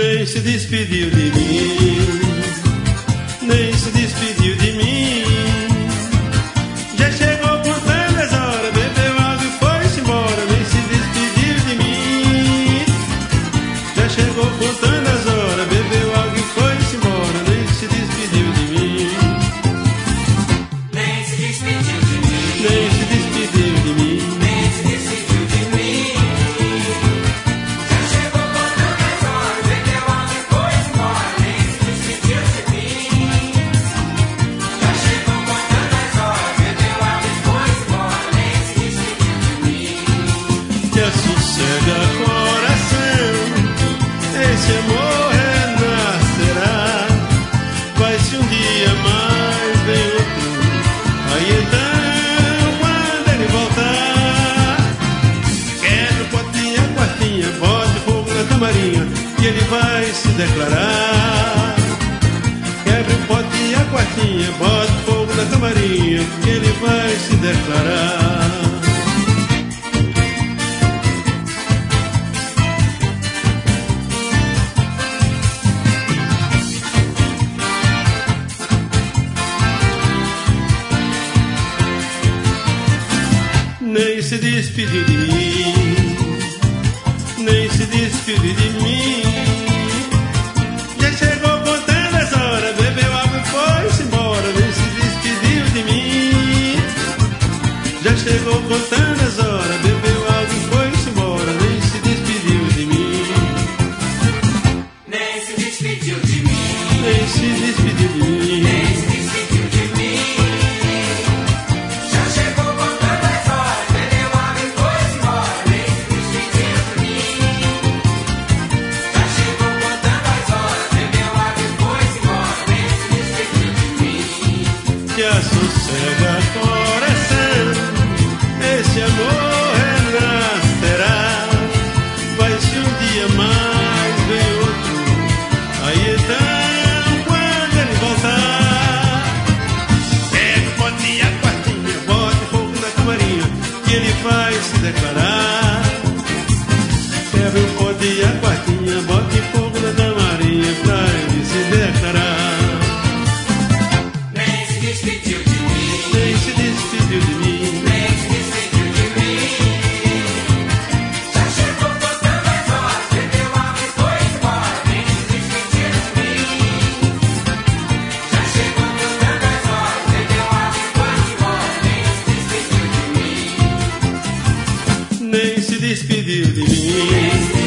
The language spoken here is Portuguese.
Nem se despediu de mim, nem se despediu de mim. Já chegou contando as horas, bebeu água e foi-se embora. Nem se despediu de mim. Já chegou contando as horas, bebeu água e foi-se embora. Nem se despediu de mim. Nem se despediu de mim. Nem se despediu de mim. Nem se despediu de mim. Já chegou contando as horas, bebeu água e foi-se embora. Nem se despediu de mim. Já chegou contando as horas, bebeu água e foi-se embora. Nem se despediu de mim. Que sossega coração, esse amor renascerá. Vai-se um dia mais, vem outro. Aí então, quando ele voltar, quebra o potinho, a quartinha, bote fogo na camarinha, que ele vai se declarar. Quebra o potinho, a quartinha, bote fogo na camarinha, que ele vai se declarar. Nem se despediu de mim, nem se despediu de mim. Já chegou contando as horas, bebeu água e foi-se embora. Nem se despediu de mim. Já chegou contando as horas, bebeu água e foi-se embora. Nem se despediu de mim. Nem se despediu de mim. Nem se despediu de mim. Nem se despediu de mim. Já chegou contando as horas, bebeu água e foi-se embora. Nem se despediu de mim. Já chegou contando as horas, bebeu água e foi-se embora. Nem se despediu de mim. Que sossega coração, esse amor renascerá. Vai-se um dia mais, vem outro. Aí então, quando ele voltar, pega o potinho, a quartinha, bote fogo na camarinha, que ele vai se declarar. Quebra o potinho, a quartinha, bote fogo na camarinha, pra ele se declarar. Nem se despediu de mim. Nem se despediu de mim. Nem se despediu de mim. Já chegou contando as horas, bebeu água e foi-se embora. Nem se despediu de mim. Já chegou contando as horas, bebeu água e foi-se embora. Nem se despediu de mim. Nem se despediu de mim. Nem se